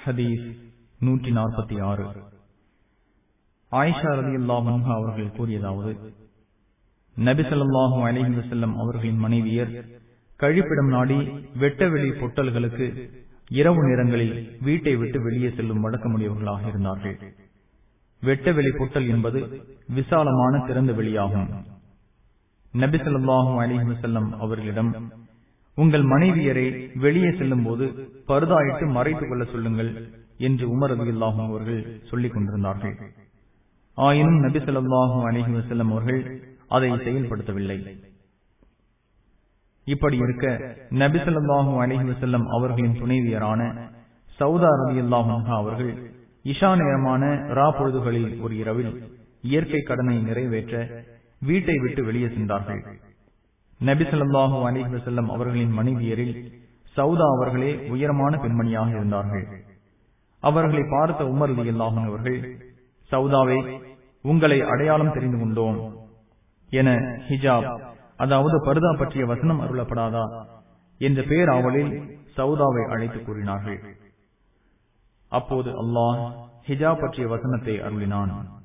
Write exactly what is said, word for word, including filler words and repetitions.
ஹதீஸ் நூற்றி நாற்பத்தி ஆறு. ஆயிஷா ரலியல்லாஹு அன்ஹா அவர்கள் கூறியதாவது, நபி ஸல்லல்லாஹு அலைஹி வஸல்லம் அவர்களின் மனைவியர் கழிப்பிடம் நாடி வெட்டவெளி பொட்டல்களுக்கு இரவு நேரங்களில் வீட்டை விட்டு வெளியே செல்லும் வழக்கமுடையவர்களாக இருந்தார்கள். வெட்டவெளி பொட்டல் என்பது விசாலமான திறந்த வெளியாகும். நபி ஸல்லல்லாஹு அலைஹி வஸல்லம் அவர்களிடம், உங்கள் மனைவியரை வெளியே செல்லும் போது பர்தாயிட்டு மறைத்துக் கொள்ள சொல்லுங்கள் என்று உமர் ரலியல்லாஹு அன்ஹு அவர்கள் சொல்லிக் கொண்டிருந்தார்கள். ஆயினும் நபி ஸல்லல்லாஹு அலைஹி வஸல்லம் அவர்கள் அதை செயல்படுத்தவில்லை. இப்படி இருக்க நபி ஸல்லல்லாஹு அலைஹி வஸல்லம் அவர்களின் துணைவியரான சௌதா ரலியல்லாஹு அன்ஹா அவர்கள் இஷா நேரமான ரா பொழுதுகளில் ஒரு இரவில் இயற்கை கடனை நிறைவேற்ற வீட்டை விட்டு வெளியே சென்றார்கள். நபி ஸல்லல்லாஹு அலைஹி வஸல்லம் அவர்களின் மனைவியரில் சௌதா அவர்களே உயரமான பெண்மணியாக இருந்தார்கள். அவர்களை பார்த்த உமர் ரலியல்லாஹு அன்ஹு அவர்கள், சௌதாவே, உங்களை அடையாளம் தெரிந்து கொண்டோம் என ஹிஜாப், அதாவது பர்தா பற்றிய வசனம் அருளப்படாதா என்ற பேராவலில் சௌதாவை அழைத்து கூறினார்கள். அப்போது அல்லாஹ் ஹிஜாப் பற்றிய வசனத்தை அருளினான்.